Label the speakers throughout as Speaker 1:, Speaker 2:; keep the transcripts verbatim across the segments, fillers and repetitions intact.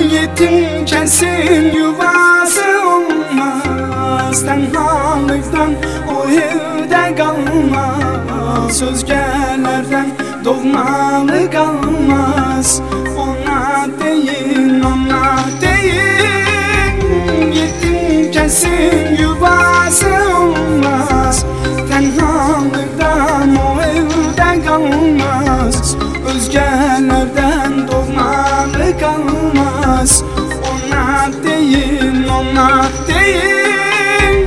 Speaker 1: Yetim kesin yuvası olmaz, tenhalıktan o evde kalmaz, özgelerden doğmalı kalmaz. Ona değil, ona değil, yetim kesin yuvası olmaz, tenhalıktan o evde kalmaz, özgelerden doğmalı kalmaz. Ona değil, ona değil,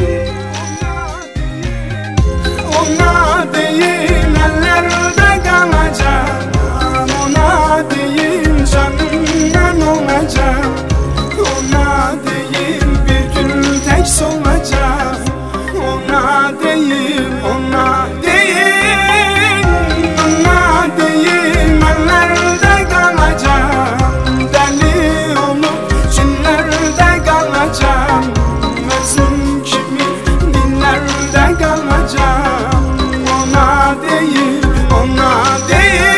Speaker 1: ona değil, ellerde kalacak. Ona değil, canımdan olacak. Ona değil, bir gün tek solacak. Ona değil, ona değil, ona değil, ellerde kalacak. Deli olup cinlerde kalacak. Özüm kimi dinlerde kalacak. Ona değil, ona değil.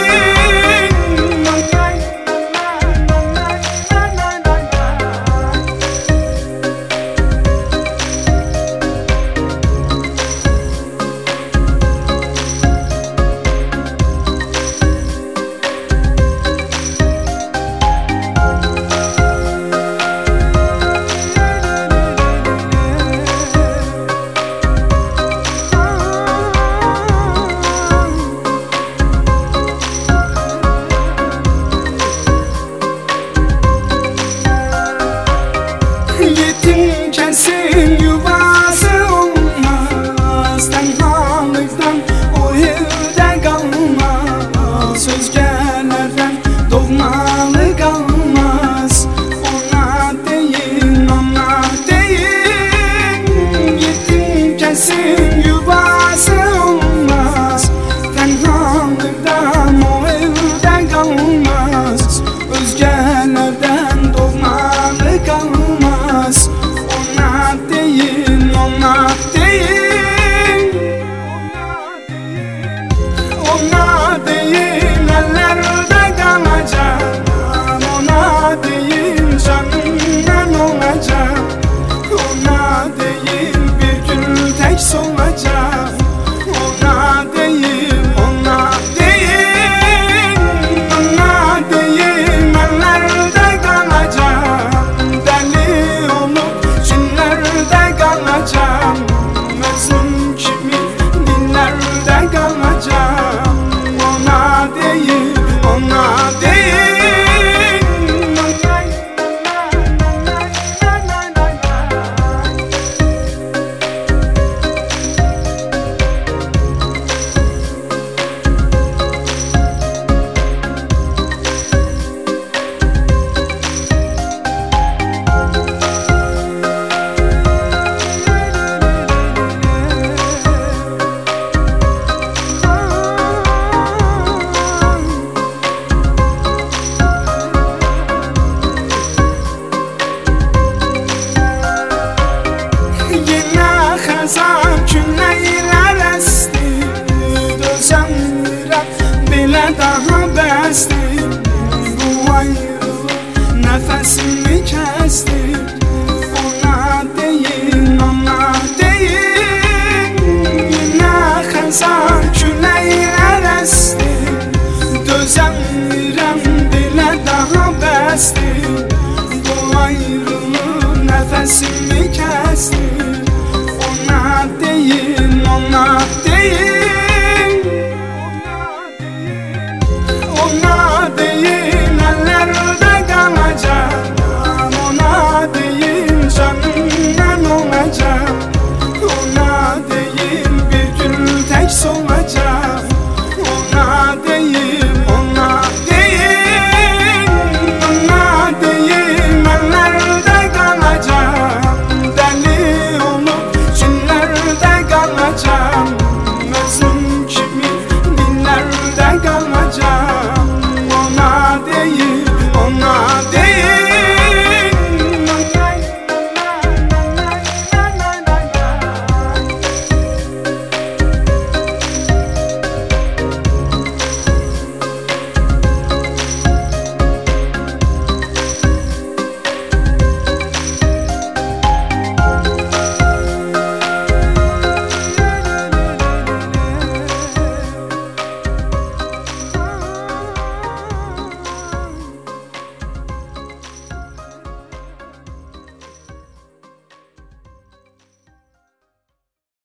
Speaker 1: Yetim kesin yuvası olmaz, tenhalıktan o evde kalmaz, özgelerden doğmalı kalmaz. Ona değil, ona değil, yetim kesin yuvası olmaz, tenhalıktan o evde kalmaz, özgelerden